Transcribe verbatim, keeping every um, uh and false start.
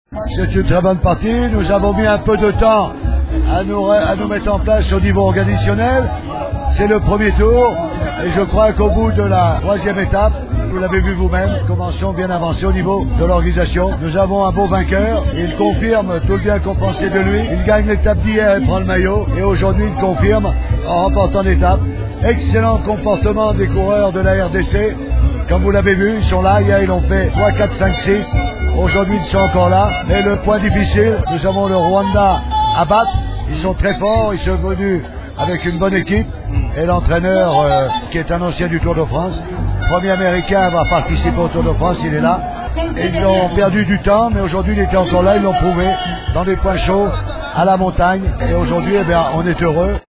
C'est une très bonne partie. Nous avons mis un peu de temps à nous, à nous mettre en place au niveau organisationnel. C'est le premier tour et je crois qu'au bout de la troisième étape, vous l'avez vu vous-même, commençons bien avancé au niveau de l'organisation. Nous avons un beau vainqueur. Il confirme tout le bien qu'on pensait de lui. Il gagne l'étape d'hier et prend le maillot. Et aujourd'hui, il confirme en remportant l'étape. Excellent comportement des coureurs de la R D C. Comme vous l'avez vu, ils sont là. Hier, ils ont fait trois, quatre, cinq, six. Aujourd'hui, ils sont encore là. Mais le point difficile, nous avons le Rwanda à battre. Ils sont très forts. Ils sont venus avec une bonne équipe. Et l'entraîneur, euh, qui est un ancien du Tour de France, premier américain à avoir participé au Tour de France, il est là. Et ils ont perdu du temps, mais aujourd'hui il était encore là, ils l'ont prouvé, dans des points chauds, à la montagne. Et aujourd'hui, eh bien, on est heureux.